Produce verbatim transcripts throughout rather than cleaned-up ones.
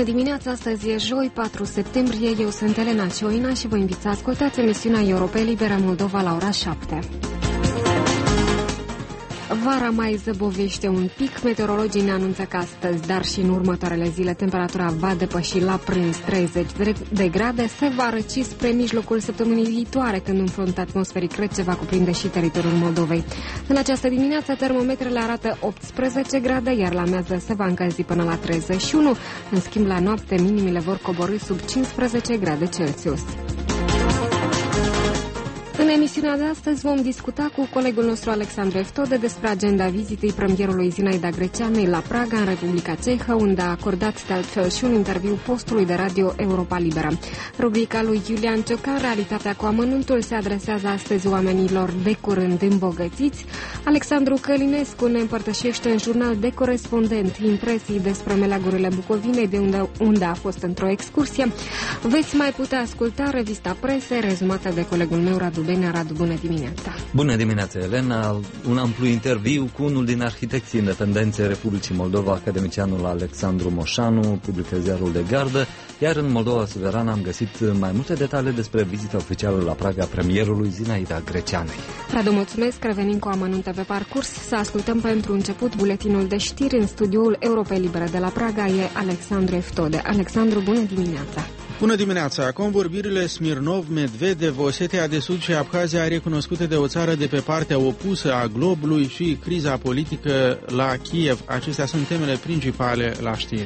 Bună dimineața, astăzi e joi, patru septembrie, eu sunt Elena Cioina și vă invit să ascultați emisiunea Europa Liberă Moldova la ora șapte. Vara mai zăbovește un pic, meteorologii ne anunță că astăzi, dar și în următoarele zile, temperatura va depăși la prânz treizeci de grade, se va răci spre mijlocul săptămânii viitoare, când un front atmosferic rece va cuprinde și teritoriul Moldovei. În această dimineață, termometrele arată optsprezece grade, iar la amiază se va încălzi până la treizeci și unu. În schimb, la noapte, minimile vor coborî sub cincisprezece grade Celsius. În emisiunea de astăzi vom discuta cu colegul nostru Alexandru Eftode despre agenda vizitei premierului Zinaida Greceanei la Praga, în Republica Cehă, unde a acordat de altfel și un interviu postului de radio Europa Liberă. Rubrica lui Iulian Ciocan, Realitatea cu amănuntul, se adresează astăzi oamenilor de curând îmbogățiți. Alexandru Călinescu ne împărtășește în jurnal de corespondent impresii despre meleagurile Bucovinei, de unde, unde a fost într-o excursie. Veți mai putea asculta revista Prese, rezumată de colegul meu Radu Bine, Radu, bună dimineața! Bună dimineața, Elena! Un amplu interviu cu unul din arhitecții independenței Republicii Moldova, academicianul Alexandru Moșanu, publică ziarul De Gardă, iar în Moldova Suverană am găsit mai multe detalii despre vizita oficială la Praga premierului Zinaida Greceanei. Radu, mulțumesc! Revenim cu amănunte pe parcurs. Să ascultăm pentru început buletinul de știri. În studioul Europei Libere de la Praga e Alexandru Eftode. Alexandru, bună dimineața! Bună dimineața! Convorbirile Smirnov-Medvedev, Osetia de Sud și Abhazia recunoscute de o țară de pe partea opusă a globului și criza politică la Kiev. Acestea sunt temele principale la știri.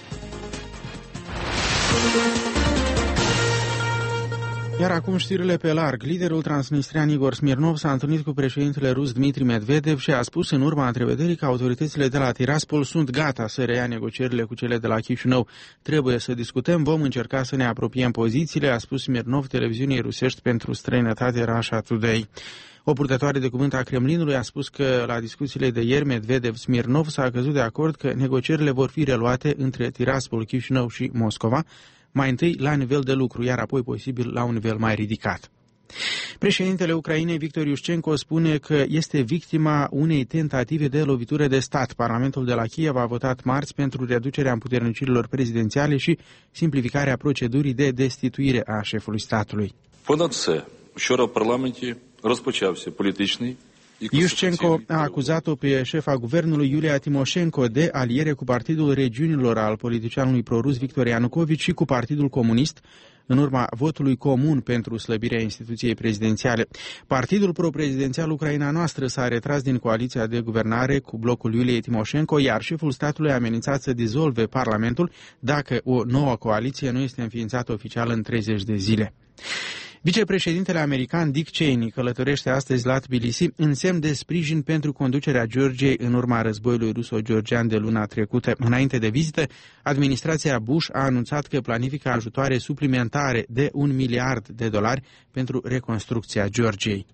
Iar acum știrile pe larg. Liderul transnistrian Igor Smirnov s-a întâlnit cu președintele rus Dmitri Medvedev și a spus în urma întrevederii că autoritățile de la Tiraspol sunt gata să reia negocierile cu cele de la Chișinău. Trebuie să discutăm, vom încerca să ne apropiem pozițiile, a spus Smirnov televiziunii rusești pentru străinătate Russia Today. O purtătoare de cuvânt a Kremlinului a spus că la discuțiile de ieri Medvedev-Smirnov s-a căzut de acord că negocierile vor fi reluate între Tiraspol, Chișinău și Moscova, mai întâi la nivel de lucru, iar apoi posibil la un nivel mai ridicat. Președintele Ucrainei Victor Iușcenko spune că este victima unei tentative de lovitură de stat. Parlamentul de la Kiev a votat marți pentru reducerea împuternicirilor prezidențiale și simplificarea procedurii de destituire a șefului statului. Понад все, вчора в парламенті розпочався політичний. Iușcenko a acuzat-o pe șefa guvernului Iulia Timoșenko de aliere cu Partidul Regiunilor al politicianului prorus Victor Ianucovici și cu Partidul Comunist, în urma votului comun pentru slăbirea instituției prezidențiale. Partidul pro-prezidențial Ucraina Noastră s-a retras din coaliția de guvernare cu blocul Iuliei Timoșenko, iar șeful statului a amenințat să dizolve Parlamentul dacă o nouă coaliție nu este înființată oficial în treizeci de zile. Vicepreședintele american Dick Cheney călătorește astăzi la Tbilisi în semn de sprijin pentru conducerea Georgiei în urma războiului ruso-georgian de luna trecută. Înainte de vizită, administrația Bush a anunțat că planifică ajutoare suplimentare de un miliard de dolari pentru reconstrucția Georgiei.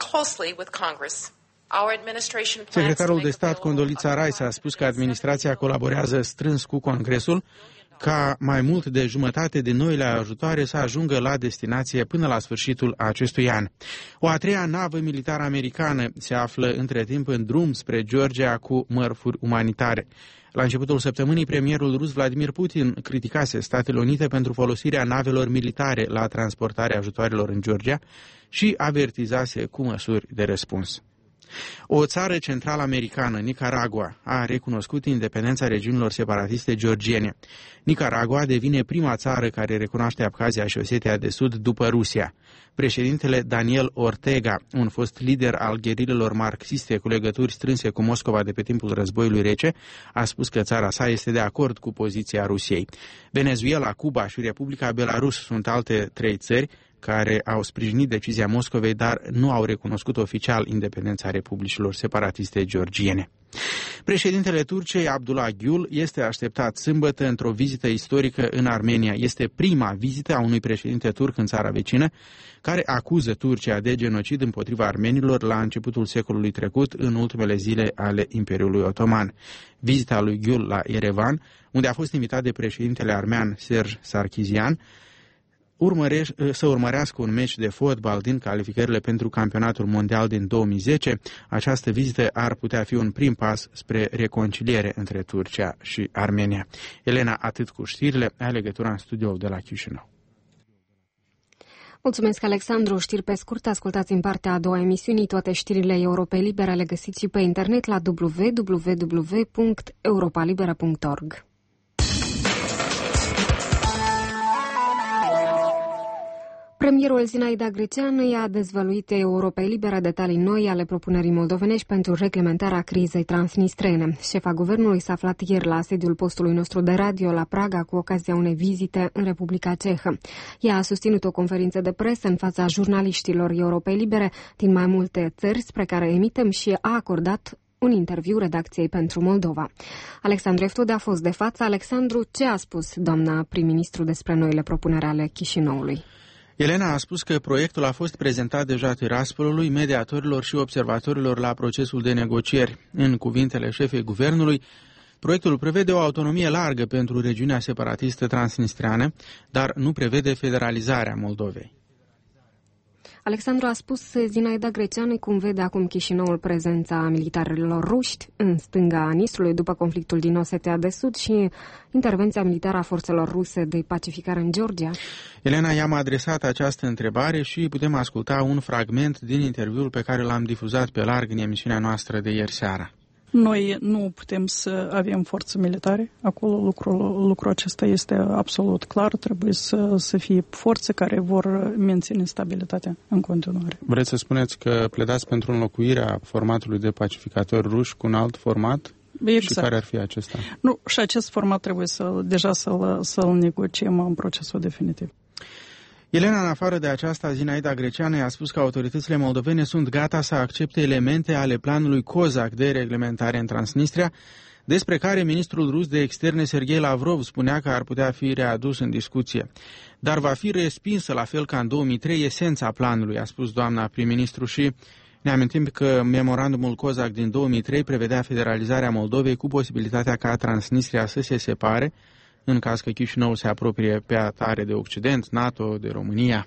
Secretarul de stat Condoleezza Rice a spus că administrația colaborează strâns cu Congresul ca mai mult de jumătate din noile ajutoare să ajungă la destinație până la sfârșitul acestui an. O a treia navă militară americană se află între timp în drum spre Georgia cu mărfuri umanitare. La începutul săptămânii, premierul rus Vladimir Putin criticase Statele Unite pentru folosirea navelor militare la transportarea ajutoarelor în Georgia și avertizase cu măsuri de răspuns. O țară central-americană, Nicaragua, a recunoscut independența regiunilor separatiste georgiene. Nicaragua devine prima țară care recunoaște Abhazia și Osetia de Sud după Rusia. Președintele Daniel Ortega, un fost lider al gherilelor marxiste cu legături strânse cu Moscova de pe timpul războiului rece, a spus că țara sa este de acord cu poziția Rusiei. Venezuela, Cuba și Republica Belarus sunt alte trei țări care au sprijinit decizia Moscovei, dar nu au recunoscut oficial independența republicilor separatiste georgiene. Președintele Turciei, Abdullah Gül, este așteptat sâmbătă într-o vizită istorică în Armenia. Este prima vizită a unui președinte turc în țara vecină, care acuză Turcia de genocid împotriva armenilor la începutul secolului trecut, în ultimele zile ale Imperiului Otoman. Vizita lui Gül la Yerevan, unde a fost invitat de președintele armean Serge Sarkisian, urmăreș, să urmărească un meci de fotbal din calificările pentru campionatul mondial din două mii zece. Această vizită ar putea fi un prim pas spre reconciliere între Turcia și Armenia. Elena, atât cu știrile, ai legătura în studioul de la Chișinău. Mulțumesc, Alexandru. Știri pe scurt, ascultați în partea a doua emisiunii. Toate știrile Europei Libere le găsiți și pe internet la w w w punct europa libera punct org. Premierul Zinaida Greceanu i-a dezvăluit Europei Libere detalii noi ale propunerii moldovenești pentru reglementarea crizei transnistrene. Șefa guvernului s-a aflat ieri la sediul postului nostru de radio la Praga cu ocazia unei vizite în Republica Cehă. Ea a susținut o conferință de presă în fața jurnaliștilor Europei Libere din mai multe țări spre care emitem și a acordat un interviu redacției pentru Moldova. Alexandru Eftode a fost de față. Alexandru, ce a spus doamna prim-ministru despre noile propuneri ale Chișinăului? Elena a spus că proiectul a fost prezentat deja Tiraspolului, mediatorilor și observatorilor la procesul de negocieri. În cuvintele șefei guvernului, proiectul prevede o autonomie largă pentru regiunea separatistă transnistreană, dar nu prevede federalizarea Moldovei. Alexandru a spus Zinaida Greceanu cum vede acum Chișinăul prezența militarilor ruși în stânga Nistrului după conflictul din Osetia de Sud și intervenția militară a forțelor ruse de pacificare în Georgia. Elena, i-am adresat această întrebare și putem asculta un fragment din interviul pe care l-am difuzat pe larg în emisiunea noastră de ieri seara. Noi nu putem să avem forțe militare. Acolo lucrul, lucrul acesta este absolut clar. Trebuie să, să fie forțe care vor menține stabilitatea în continuare. Vreți să spuneți că pledați pentru înlocuirea formatului de pacificatori ruși cu un alt format? Exact. Și care ar fi acesta? Nu, și acest format trebuie să, deja să-l, să-l negociem în procesul definitiv. Elena, în afară de aceasta, Zinaida Greceanu a spus că autoritățile moldovene sunt gata să accepte elemente ale planului COSAC de reglementare în Transnistria, despre care ministrul rus de externe Sergei Lavrov spunea că ar putea fi readus în discuție. Dar va fi respinsă, la fel ca în două mii trei, esența planului, a spus doamna prim-ministru și ne amintim că memorandumul COSAC din două mii trei prevedea federalizarea Moldovei cu posibilitatea ca Transnistria să se separe, în caz că Chișinăul se apropie pe atare de Occident, NATO, de România.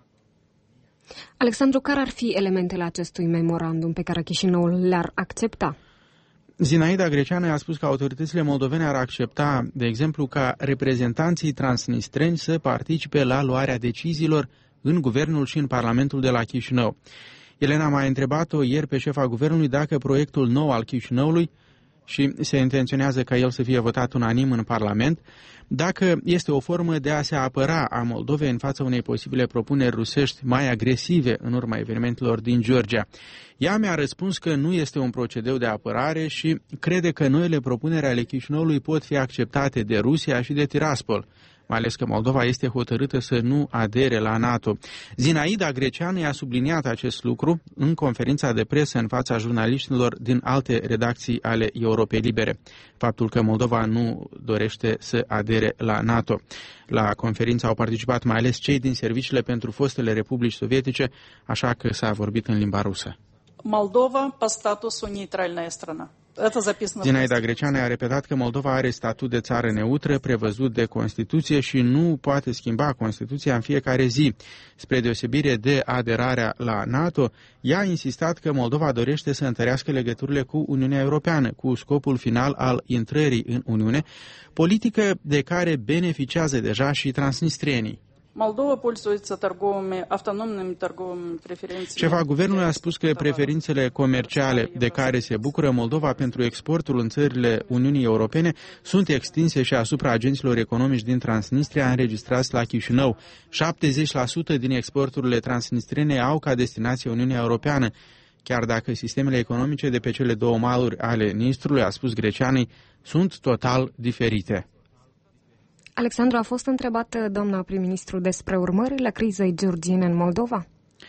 Alexandru, care ar fi elementele acestui memorandum pe care Chișinăul le-ar accepta? Zinaida Greceanu a spus că autoritățile moldovene ar accepta, de exemplu, ca reprezentanții transnistreni să participe la luarea deciziilor în guvernul și în Parlamentul de la Chișinău. Elena m-a întrebat-o ieri pe șefa guvernului dacă proiectul nou al Chișinăului, și se intenționează ca el să fie votat unanim în Parlament, dacă este o formă de a se apăra a Moldovei în fața unei posibile propuneri rusești mai agresive în urma evenimentelor din Georgia. Ea mi-a răspuns că nu este un procedeu de apărare și crede că noile propuneri ale Chișinăului pot fi acceptate de Rusia și de Tiraspol, mai ales că Moldova este hotărâtă să nu adere la NATO. Zinaida Greceanu a subliniat acest lucru în conferința de presă în fața jurnaliștilor din alte redacții ale Europei Libere. Faptul că Moldova nu dorește să adere la NATO. La conferință au participat mai ales cei din serviciile pentru fostele republici sovietice, așa că s-a vorbit în limba rusă. Moldova pe statusul neutrală străină. Zinaida Greceanu a repetat că Moldova are statut de țară neutră prevăzut de Constituție și nu poate schimba Constituția în fiecare zi. Spre deosebire de aderarea la NATO, ea a insistat că Moldova dorește să întărească legăturile cu Uniunea Europeană, cu scopul final al intrării în Uniune, politică de care beneficiază deja și transnistrienii. Moldova pользуется торговыми, автономными торговыми преференциями. Șefa guvernului a spus că preferințele comerciale de care se bucură Moldova pentru exportul în țările Uniunii Europene sunt extinse și asupra agenților economici din Transnistria înregistrați la Chișinău. șaptezeci la sută din exporturile transnistrene au ca destinație Uniunea Europeană, chiar dacă sistemele economice de pe cele două maluri ale Nistrului, a spus Greceanu, sunt total diferite. Alexandru, a fost întrebată doamna prim-ministru despre urmările crizei georgiene în Moldova?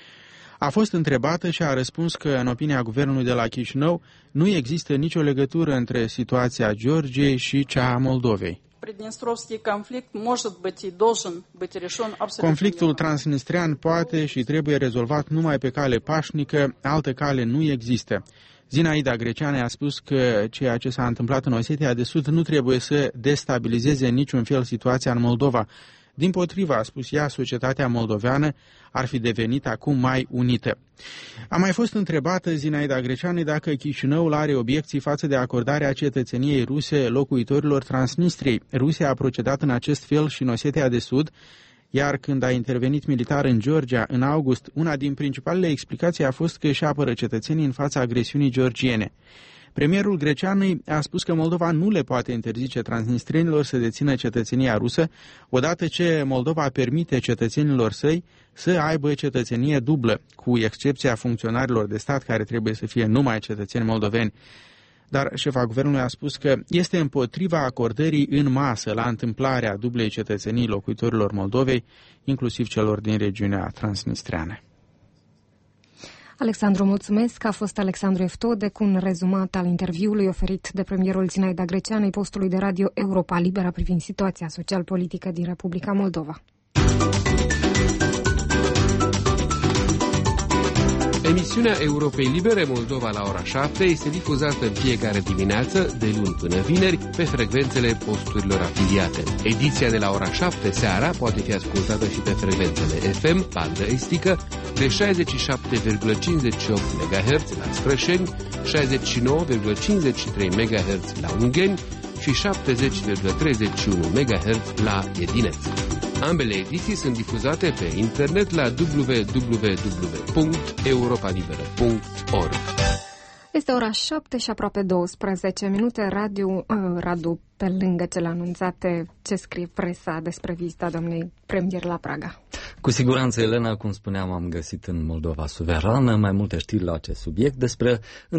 A fost întrebată și a răspuns că, în opinia guvernului de la Chișinău, nu există nicio legătură între situația Georgiei și cea a Moldovei. Conflictul transnistrian poate și trebuie rezolvat numai pe cale pașnică, altă cale nu există. Zinaida Greceanu a spus că ceea ce s-a întâmplat în Osetia de Sud nu trebuie să destabilizeze în niciun fel situația în Moldova. Dimpotrivă, a spus ea, societatea moldoveană ar fi devenit acum mai unită. A mai fost întrebată Zinaida Greceanu dacă Chișinăul are obiecții față de acordarea cetățeniei ruse locuitorilor Transnistriei. Rusia a procedat în acest fel și în Osetia de Sud, iar când a intervenit militar în Georgia în august, una din principalele explicații a fost că își apără cetățenii în fața agresiunii georgiene. Premierul Greceanului a spus că Moldova nu le poate interzice transnistrienilor să dețină cetățenia rusă, odată ce Moldova permite cetățenilor săi să aibă cetățenie dublă, cu excepția funcționarilor de stat care trebuie să fie numai cetățeni moldoveni. Dar șefa guvernului a spus că este împotriva acordării în masă la întâmplarea dublei cetățenii locuitorilor Moldovei, inclusiv celor din regiunea transnistreană. Alexandru, mulțumesc. A fost Alexandru Eftode cu un rezumat al interviului oferit de premierul Zinaida Greceanu postului de radio Europa Liberă privind situația social-politică din Republica Moldova. Emisiunea Europei Libere Moldova la ora șapte este difuzată în fiecare dimineață, de luni până vineri, pe frecvențele posturilor afiliate. Ediția de la ora șapte seara poate fi ascultată și pe frecvențele F M, bandă estică, de șaizeci și șapte virgulă cincizeci și opt megahertz la Strășeni, șaizeci și nouă virgulă cincizeci și trei megahertz la Ungheni și șaptezeci virgulă treizeci și unu megahertz la Edineț. Ambele ediții sunt difuzate pe internet la w w w punct europa liberă punct org. Este ora șapte și aproape douăsprezece minute. Radio, uh, Radu, pe lângă cele anunțate, ce scrie presa despre vizita domnului premier la Praga? Cu siguranță, Elena, cum spuneam, am găsit în Moldova Suverană mai multe știri la acest subiect despre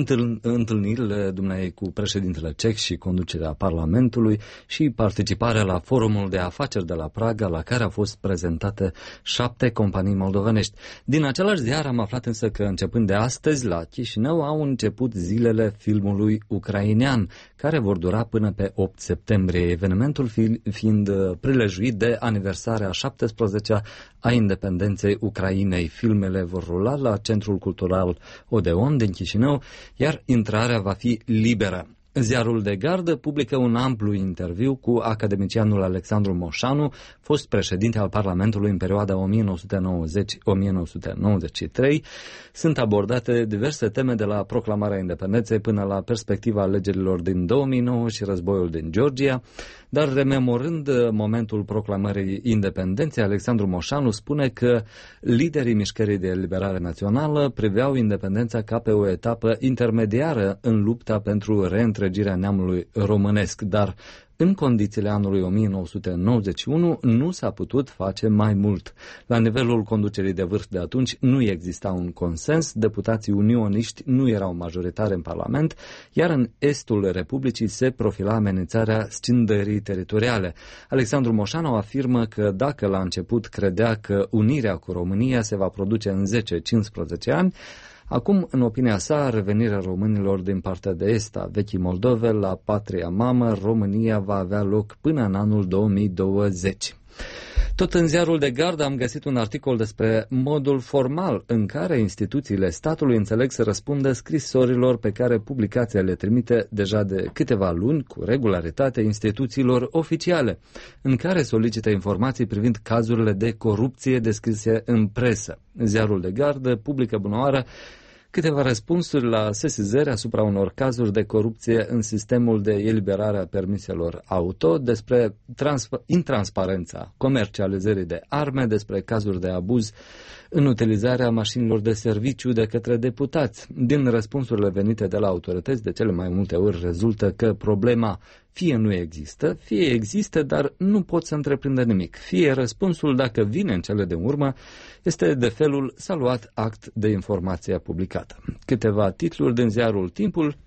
întâlnirile dumneavoastră cu președintele ceh și conducerea Parlamentului și participarea la forumul de afaceri de la Praga, la care au fost prezentate șapte companii moldovenești. Din același ziar am aflat însă că începând de astăzi la Chișinău au început zilele filmului ucrainean, care vor dura până pe opt septembrie, evenimentul fiind prilejuit de aniversarea șaptesprezecea a independenței Ucrainei. Filmele vor rula la Centrul Cultural Odeon din Chișinău, iar intrarea va fi liberă. Ziarul de Gardă publică un amplu interviu cu academicianul Alexandru Moșanu, fost președinte al Parlamentului în perioada o mie nouă sute nouăzeci - o mie nouă sute nouăzeci și trei. Sunt abordate diverse teme de la proclamarea independenței până la perspectiva alegerilor din două mii nouă și războiul din Georgia. Dar rememorând momentul proclamării independenței, Alexandru Moșanu spune că liderii mișcării de eliberare națională priveau independența ca pe o etapă intermediară în lupta pentru reîntregirea neamului românesc, dar în condițiile anului o mie nouă sute nouăzeci și unu nu s-a putut face mai mult. La nivelul conducerii de vârf de atunci nu exista un consens, deputații unioniști nu erau majoritari în Parlament, iar în estul Republicii se profila amenințarea scindării teritoriale. Alexandru Moșanu afirmă că dacă la început credea că unirea cu România se va produce în zece - cincisprezece ani, acum, în opinia sa, revenirea românilor din partea de est a vechii Moldove la patria mamă, România, va avea loc până în anul două mii douăzeci. Tot în ziarul de Gardă am găsit un articol despre modul formal în care instituțiile statului înțeleg să răspundă scrisorilor pe care publicația le trimite deja de câteva luni cu regularitate instituțiilor oficiale, în care solicită informații privind cazurile de corupție descrise în presă. Ziarul de Gardă publică bunăoară câteva răspunsuri la sesizări asupra unor cazuri de corupție în sistemul de eliberare a permiselor auto, despre intransparența comercializării de arme, despre cazuri de abuz în utilizarea mașinilor de serviciu de către deputați. Din răspunsurile venite de la autorități, de cele mai multe ori rezultă că problema fie nu există, fie există, dar nu pot să întreprindă nimic. Fie răspunsul, dacă vine în cele din urmă, este de felul s-a luat act de informație publicată. Câteva titluri din ziarul Timpul.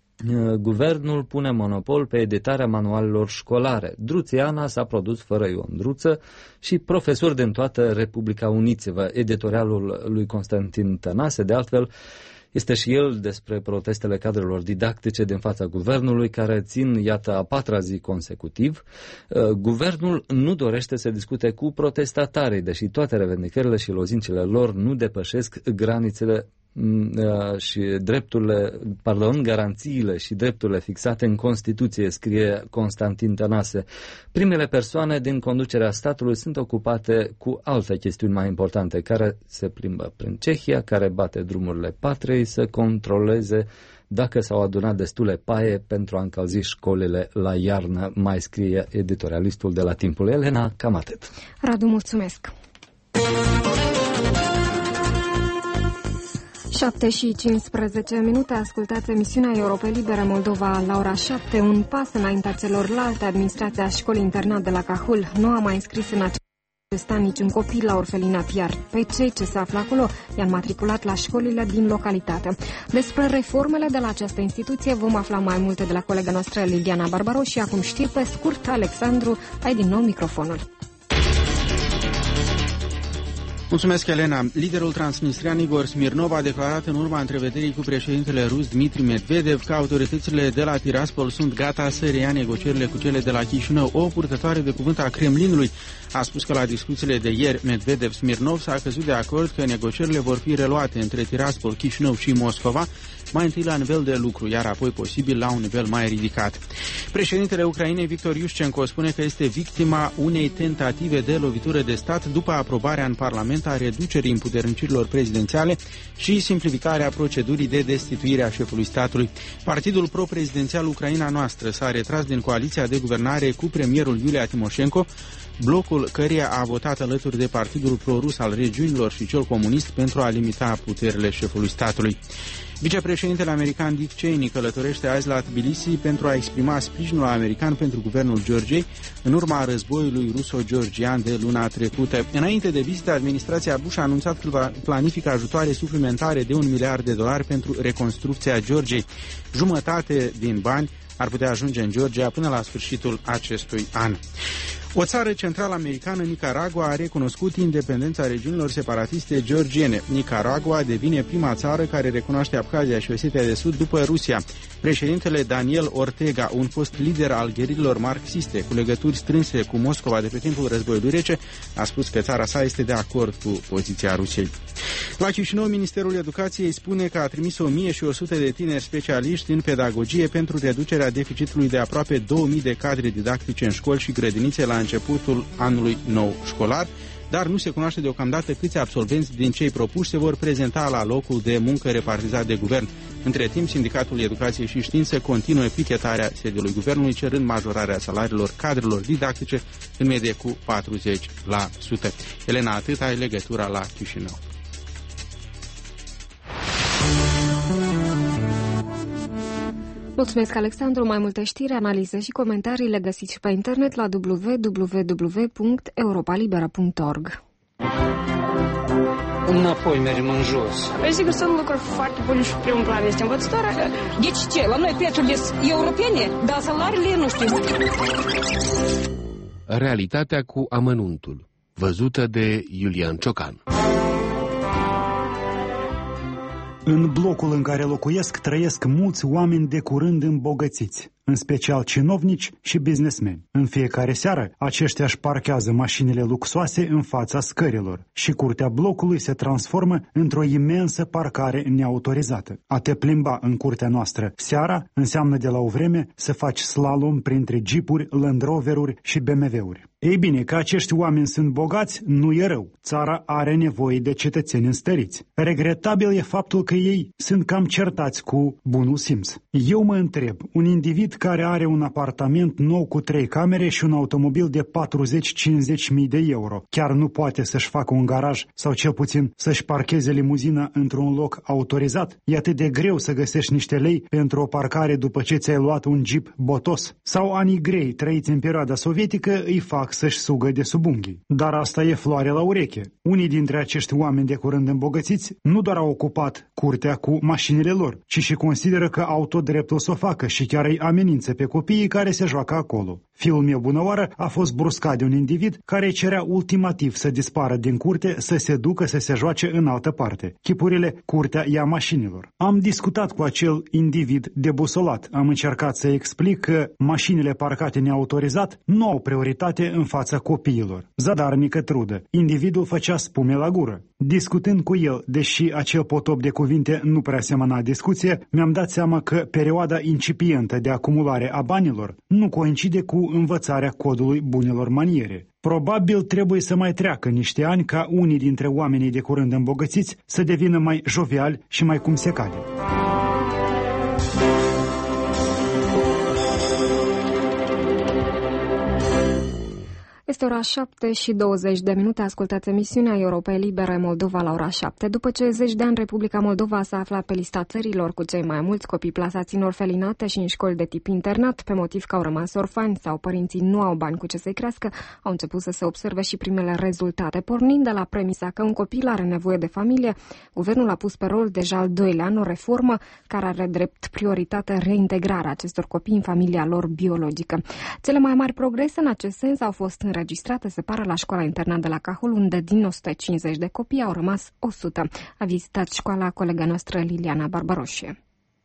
Guvernul pune monopol pe editarea manualelor școlare. Druțiana s-a produs fără Ion Druță și profesori din toată Republica Uniți-vă. Editorialul lui Constantin Tănase, de altfel, este și el despre protestele cadrelor didactice din fața guvernului, care țin, iată, a patra zi consecutiv. Guvernul nu dorește să discute cu protestatarii, deși toate revendicările și lozincile lor nu depășesc granițele și drepturile, pardon, garanțiile și drepturile fixate în Constituție, scrie Constantin Tănase. Primele persoane din conducerea statului sunt ocupate cu alte chestiuni mai importante, care se plimbă prin Cehia, care bate drumurile patriei să controleze dacă s-au adunat destule paie pentru a încălzi școlile la iarnă, mai scrie editorialistul de la Timpul. Elena, cam atât. Radu, mulțumesc! șapte și cincisprezece minute, ascultați emisiunea Europa Liberă Moldova la ora șapte, un pas înaintea celorlalte. Administrația școlii internat de la Cahul nu a mai înscris în acest an niciun copil la orfelinat, iar pe cei ce se află acolo i-a matriculat la școlile din localitate. Despre reformele de la această instituție vom afla mai multe de la colega noastră Liliana Barbaro și acum știri pe scurt. Alexandru, ai din nou microfonul. Mulțumesc, Elena. Liderul transnistrian Igor Smirnov a declarat în urma întrevederii cu președintele rus Dmitri Medvedev că autoritățile de la Tiraspol sunt gata să reia negocierile cu cele de la Chișinău. O purtătoare de cuvânt a Kremlinului a spus că la discuțiile de ieri Medvedev-Smirnov s-a căzut de acord că negocierile vor fi reluate între Tiraspol, Chișinău și Moscova, mai întâi la nivel de lucru, iar apoi posibil la un nivel mai ridicat. Președintele Ucrainei Victor Iușcenko spune că este victima unei tentative de lovitură de stat după aprobarea în Parlament a reducerii împuternicirilor prezidențiale și simplificarea procedurii de destituire a șefului statului. Partidul pro-prezidențial Ucraina Noastră s-a retras din coaliția de guvernare cu premierul Iulia Timoșenko, blocul căreia a votat alături de Partidul pro-rus al regiunilor și cel comunist pentru a limita puterile șefului statului. Vicepreședintele american Dick Cheney călătorește azi la Tbilisi pentru a exprima sprijinul american pentru guvernul Georgiei în urma războiului ruso-georgian de luna trecută. Înainte de vizită, administrația Bush a anunțat că planifică ajutoare suplimentare de un miliard de dolari pentru reconstrucția Georgiei. Jumătate din bani ar putea ajunge în Georgia până la sfârșitul acestui an. O țară central-americană, Nicaragua, a recunoscut independența regiunilor separatiste georgiene. Nicaragua devine prima țară care recunoaște Abkhazia și Osetia de Sud după Rusia. Președintele Daniel Ortega, un fost lider al gherilor marxiste cu legături strânse cu Moscova de pe timpul războiului rece, a spus că țara sa este de acord cu poziția Rusiei. La Chișinău, Ministerul Educației spune că a trimis o mie și o sută de tineri specialiști în pedagogie pentru reducerea deficitului de aproape două mii de cadre didactice în școli și grădinițe la începutul anului nou școlar, dar nu se cunoaște deocamdată câți absolvenți din cei propuși se vor prezenta la locul de muncă repartizat de guvern. Între timp, Sindicatul Educației și Știință continuă pichetarea sediului guvernului, cerând majorarea salariilor cadrelor didactice în medie cu patruzeci la sută. Elena, atât ai legătura la Chișinău. Mulțumesc, Alexandru. Mai multe știri, analize și comentarii le găsiți și pe internet la w w w punct europa libera punct org. Înapoi mergem în jos. Păi sigur sunt lucruri foarte bune și primul plan este învățătoarea. Deci ce? La noi prețurile sunt europene, dar salariile nu știu. Realitatea cu amănuntul, văzută de Iulian Ciocan. În blocul în care locuiesc trăiesc mulți oameni de curând îmbogățiți, în special cinovnici și businessmeni. În fiecare seară, aceștia își parchează mașinile luxoase în fața scărilor și curtea blocului se transformă într-o imensă parcare neautorizată. A te plimba în curtea noastră seara înseamnă de la o vreme să faci slalom printre jeepuri, Land Rover-uri și B M W-uri. Ei bine, că acești oameni sunt bogați, nu e rău. Țara are nevoie de cetățeni înstăriți. Regretabil e faptul că ei sunt cam certați cu bunul simț. Eu mă întreb, un individ care are un apartament nou cu trei camere și un automobil de patruzeci-cincizeci mii de euro, chiar nu poate să-și facă un garaj sau cel puțin să-și parcheze limuzina într-un loc autorizat? E atât de greu să găsești niște lei pentru o parcare după ce ți-ai luat un jeep botos? Sau anii grei trăiți în perioada sovietică îi fac să-și sugă de sub unghii. Dar asta e floare la ureche. Unii dintre acești oameni de curând îmbogățiți nu doar au ocupat curtea cu mașinile lor, ci și consideră că au tot dreptul să o facă și chiar îi amenință pe copiii care se joacă acolo. Fiul meu bunăoară a fost bruscat de un individ care cerea ultimativ să dispară din curte, să se ducă să se joace în altă parte. Chipurile, curtea ia mașinilor. Am discutat cu acel individ debusolat. Am încercat să explic că mașinile parcate neautorizat nu au prioritate în fața copiilor. Zadarnică trudă. Individul făcea spume la gură. Discutând cu el, deși acel potop de cuvinte nu prea semăna discuție, mi-am dat seama că perioada incipientă de acumulare a banilor nu coincide cu învățarea codului bunelor maniere. Probabil trebuie să mai treacă niște ani ca unii dintre oamenii de curând îmbogățiți să devină mai joviali și mai cum se cade. Este ora șapte și douăzeci de minute, ascultați emisiunea Europei Libere Moldova la ora șapte. După ce zeci de ani Republica Moldova s-a aflat pe lista țărilor cu cei mai mulți copii plasați în orfelinate și în școli de tip internat, pe motiv că au rămas orfani sau părinții nu au bani cu ce să-i crească, au început să se observe și primele rezultate. Pornind de la premisa că un copil are nevoie de familie, guvernul a pus pe rol deja al doilea an o reformă care are drept prioritate reintegrarea acestor copii în familia lor biologică. Cele mai mari progrese în acest sens au fost înregistrate, se pare, la școala internat de la Cahul, unde din o sută cincizeci de copii au rămas o sută. A vizitat școala colega noastră Liliana Barbaroșie.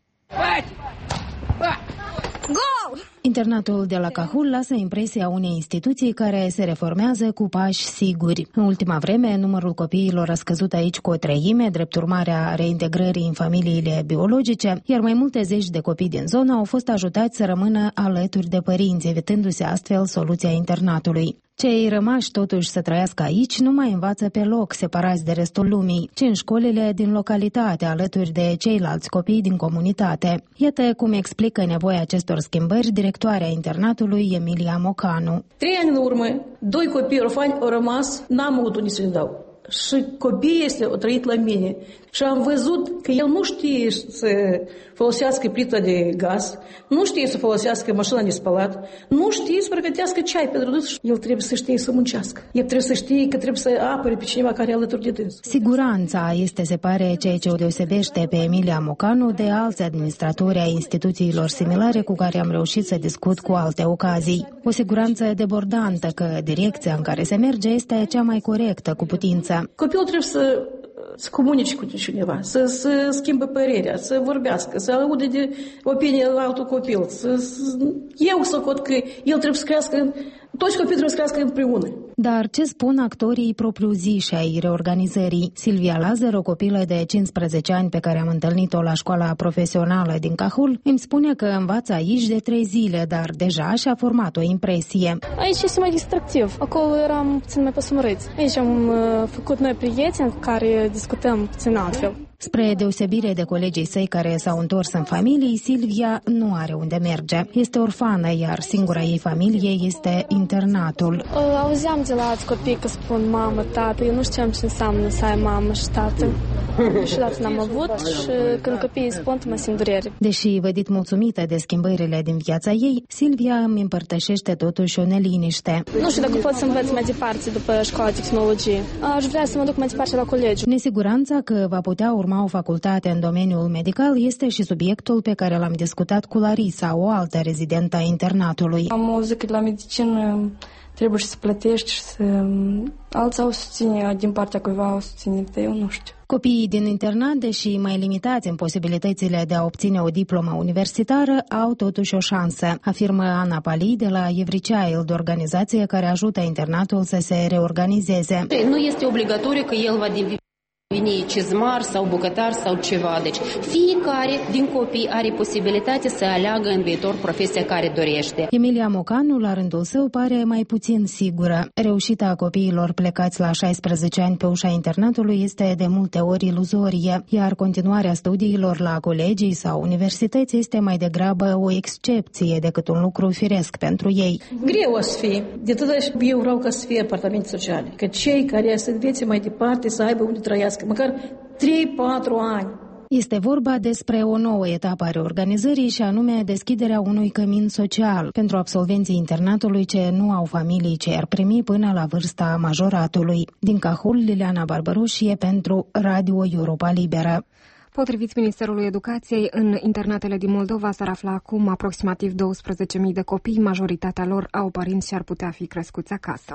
Internatul de la Cahul lasă impresia unei instituții care se reformează cu pași siguri. În ultima vreme, numărul copiilor a scăzut aici cu o treime, drept urmare a reintegrării în familiile biologice, iar mai multe zeci de copii din zonă au fost ajutați să rămână alături de părinți, evitându-se astfel soluția internatului. Cei rămași totuși să trăiască aici nu mai învață pe loc, separați de restul lumii, ci în școlile din localitate, alături de ceilalți copii din comunitate. Iată cum explică nevoia acestor schimbări directoarea internatului Emilia Mocanu. Trei ani în urmă, doi copii orfani au rămas, n-am avut unde să-i dau. Și copiii este au trăit la mine. Și am văzut că el nu știe să folosească plița de gaz, nu știe să folosească mașina de spălat, nu știe să pregătească ceai pentru dâns. El trebuie să știe să muncească. El trebuie să știe că trebuie să apere pe cineva care e alături de dâns. Siguranța este, se pare, ceea ce o deosebește pe Emilia Mocanu de alți administratori ai instituțiilor similare cu care am reușit să discut cu alte ocazii. O siguranță debordantă că direcția în care se merge este cea mai corectă cu putință. Copilul trebuie să să comunice cu cineva, să, să schimbe părerea, să vorbească, să aude de opinia la altul copil. Să, să, eu socot că el trebuie să crească, toți copiii trebuie să crească împreună. Dar ce spun actorii propriu-ziși ai reorganizării? Silvia Lazar, o copilă de cincisprezece ani pe care am întâlnit-o la școala profesională din Cahul, îmi spune că învață aici de trei zile, dar deja și-a format o impresie. Aici este mai distractiv. Acolo eram puțin mai păsumăriți. Aici am uh, făcut noi prieteni cu care discutăm puțin altfel. Spre deosebire de colegii săi care s-au întors în familie, Silvia nu are unde merge. Este orfană, iar singura ei familie este internatul. Auzeam de la alți copii că spun mamă, tată, eu nu știam ce înseamnă să ai mamă și tată. Niciodată n-am avut și când copiii spun, mă simt durere. Deși vădit mulțumită de schimbările din viața ei, Silvia îmi împărtășește totuși o neliniște. Nu știu dacă pot să învăț mai departe după școala de tehnologie. Aș vrea să mă duc mai departe la colegiu. Nesiguranța că va putea urma o facultate în domeniul medical este și subiectul pe care l-am discutat cu Larisa, o altă rezidentă a internatului. Am auzit că la medicină trebuie să plătești și să... Alții au susține, din partea cuiva au susține, dar eu nu știu. Copiii din internat, deși mai limitați în posibilitățile de a obține o diplomă universitară, au totuși o șansă, afirmă Ana Pali de la Evrichild, o organizație care ajută internatul să se reorganizeze. Nu este obligatoriu că el va deveni veni cizmar sau bucătar sau ceva. Deci fiecare din copii are posibilitatea să aleagă în viitor profesia care dorește. Emilia Mocanu, la rândul său, pare mai puțin sigură. Reușita copiilor plecați la șaisprezece ani pe ușa internatului este de multe ori iluzorie, iar continuarea studiilor la colegii sau universități este mai degrabă o excepție decât un lucru firesc pentru ei. Greu o să fie. De tot eu vreau ca să fie apartamente sociale. Că cei care să învețe mai departe să aibă unde trăiască măcar trei patru ani. Este vorba despre o nouă etapă a reorganizării și anume deschiderea unui cămin social pentru absolvenții internatului ce nu au familii ce ar primi până la vârsta majoratului. Din Cahul, Liliana Barbaroșie pentru Radio Europa Liberă. Potrivit Ministerului Educației, în internatele din Moldova s-ar afla acum aproximativ douăsprezece mii de copii, majoritatea lor au părinți și ar putea fi crescuți acasă.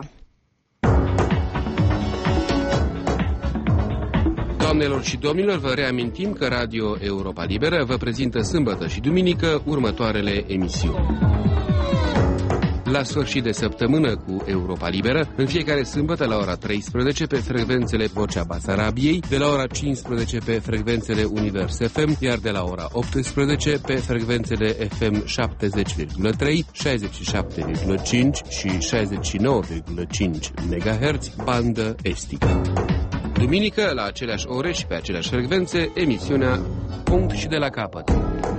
Doamnelor și domnilor, vă reamintim că Radio Europa Liberă vă prezintă sâmbătă și duminică următoarele emisiuni. La sfârșit de săptămână cu Europa Liberă, în fiecare sâmbătă la ora treisprezece pe frecvențele Vocea Basarabiei, de la ora cincisprezece pe frecvențele Univers F M, iar de la ora optsprezece pe frecvențele F M șaptezeci virgulă trei, șaizeci și șapte virgulă cinci și șaizeci și nouă virgulă cinci megahertz, bandă estică. Duminică, la aceleași ore și pe aceleași frecvențe, emisiunea Punct și de la capăt.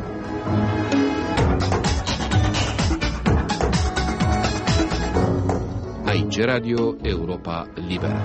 Aici Radio Europa Liberă.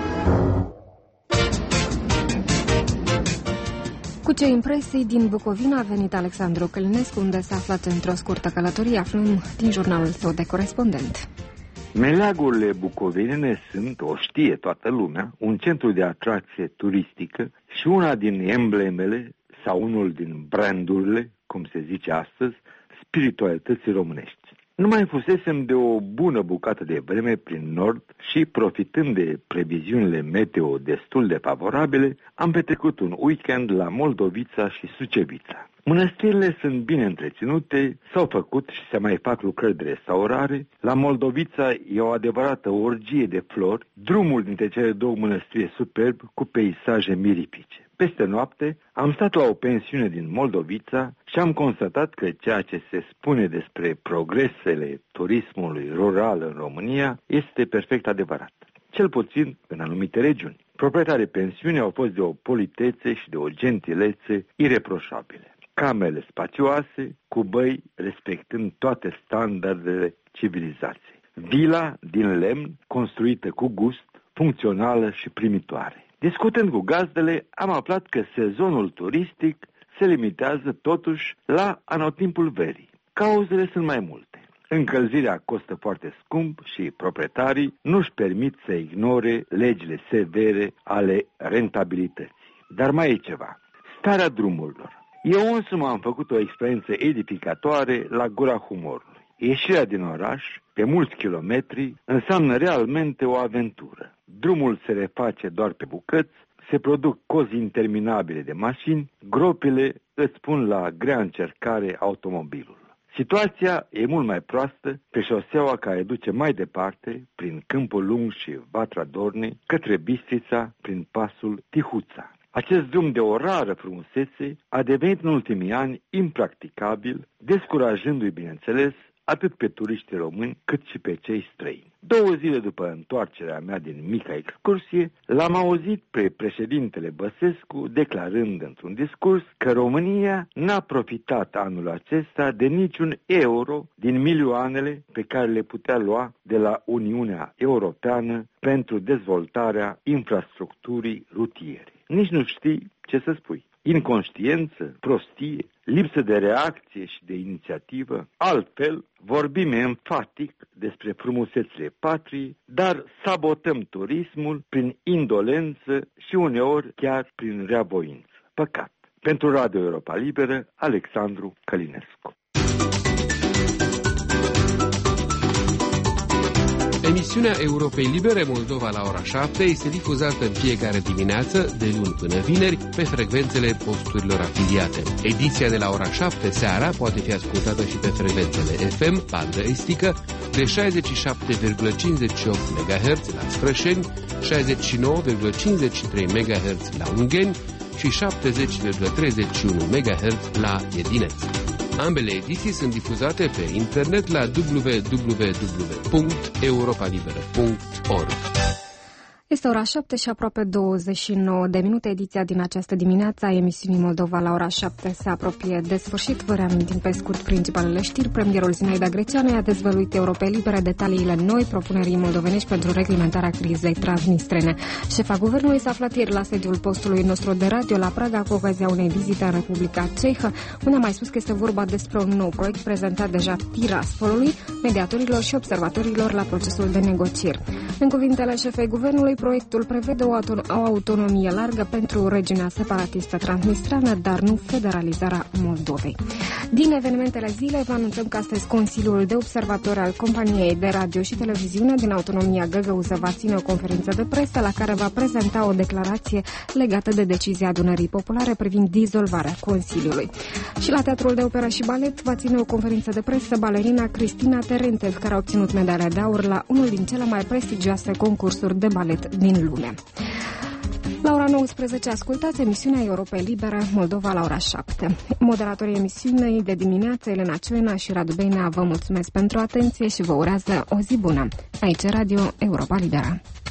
Cu ce impresii din Bucovina a venit Alexandru Călinescu, unde s-a aflat într-o scurtă călătorie, aflăm din jurnalul său de corespondent. Meleagurile bucovinene sunt, o știe toată lumea, un centru de atracție turistică și una din emblemele sau unul din brandurile, cum se zice astăzi, spiritualității românești. Nu mai fusesem de o bună bucată de vreme prin nord și, profitând de previziunile meteo destul de favorabile, am petrecut un weekend la Moldovița și Sucevița. Mănăstirile sunt bine întreținute, s-au făcut și se mai fac lucrări de restaurare. La Moldovița e o adevărată orgie de flori, drumul dintre cele două mănăstiri e superb, cu peisaje mirifice. Peste noapte am stat la o pensiune din Moldovița și am constatat că ceea ce se spune despre progresele turismului rural în România este perfect adevărat, cel puțin în anumite regiuni. Proprietarii pensiunii au fost de o politețe și de o gentilețe ireproșabile. Camerele spacioase, cu băi respectând toate standardele civilizației. Vila din lemn, construită cu gust, funcțională și primitoare. Discutând cu gazdele, am aflat că sezonul turistic se limitează totuși la anotimpul verii. Cauzele sunt mai multe. Încălzirea costă foarte scump și proprietarii nu-și permit să ignore legile severe ale rentabilității. Dar mai e ceva. Starea drumurilor. Eu însumi am făcut o experiență edificatoare la Gura Humorului. Ieșirea din oraș, pe mulți kilometri, înseamnă realmente o aventură. Drumul se reface doar pe bucăți, se produc cozi interminabile de mașini, gropile îți pun la grea încercare automobilul. Situația e mult mai proastă pe șoseaua care duce mai departe, prin Câmpul Lung și Vatra Dornei, către Bistrița, prin pasul Tihuța. Acest drum de o rară frumusețe a devenit în ultimii ani impracticabil, descurajându-i, bineînțeles, atât pe turiștii români, cât și pe cei străini. Două zile după întoarcerea mea din mica excursie, l-am auzit pe președintele Băsescu declarând într-un discurs că România n-a profitat anul acesta de niciun euro din milioanele pe care le putea lua de la Uniunea Europeană pentru dezvoltarea infrastructurii rutiere. Nici nu știi ce să spui. Inconștiență, prostie, lipsă de reacție și de inițiativă. Altfel, vorbim enfatic despre frumusețile patriei, dar sabotăm turismul prin indolență și uneori chiar prin reavoință. Păcat. Pentru Radio Europa Liberă, Alexandru Călinescu. Emisiunea Europei Libere Moldova la ora șapte este difuzată în fiecare dimineață, de luni până vineri, pe frecvențele posturilor afiliate. Ediția de la ora șapte seara poate fi ascultată și pe frecvențele F M, bandă estică, de șaizeci și șapte virgulă cincizeci și opt megahertz la Sprășeni, șaizeci și nouă virgulă cincizeci și trei megahertz la Ungheni și șaptezeci virgulă treizeci și unu megahertz la Edineț. Ambele ediții sunt difuzate pe internet la w w w punct europa liberă punct org. Este ora șapte și aproape douăzeci și nouă de minute. Ediția din această dimineață a emisiunii Moldova la ora șapte se apropie de sfârșit. Vă reamintim pe scurt principalele știri. Premierul Zinaida Greceanu a dezvăluit Europei Libere detaliile noi propunerii moldovenești pentru reglementarea crizei transnistrene. Șefa guvernului s-a aflat ieri la sediul postului nostru de radio la Praga cu ocazia unei vizite în Republica Cehă, unde a mai spus că este vorba despre un nou proiect prezentat deja Tiraspolului, mediatorilor și observatorilor la procesul de negocieri. În cuvintele șefei guvernului, Proiectul prevede o, auto- o autonomie largă pentru regiunea separatistă transnistrană, dar nu federalizarea Moldovei. Din evenimentele zilei vă anunțăm că astăzi Consiliul de Observatori al Companiei de Radio și Televiziune din Autonomia Găgăuză va ține o conferință de presă la care va prezenta o declarație legată de decizia Adunării Populare privind dizolvarea Consiliului. Și la Teatrul de Operă și Balet va ține o conferință de presă balerina Cristina Terentev, care a obținut medalia de aur la unul din cele mai prestigioase concursuri de balet din lume. La ora nouăsprezece ascultați emisiunea Europei Libere, Moldova la ora șapte. Moderatorii emisiunii de dimineață, Elena Cioina și Radu Beinea, vă mulțumesc pentru atenție și vă urează o zi bună. Aici Radio Europa Liberă.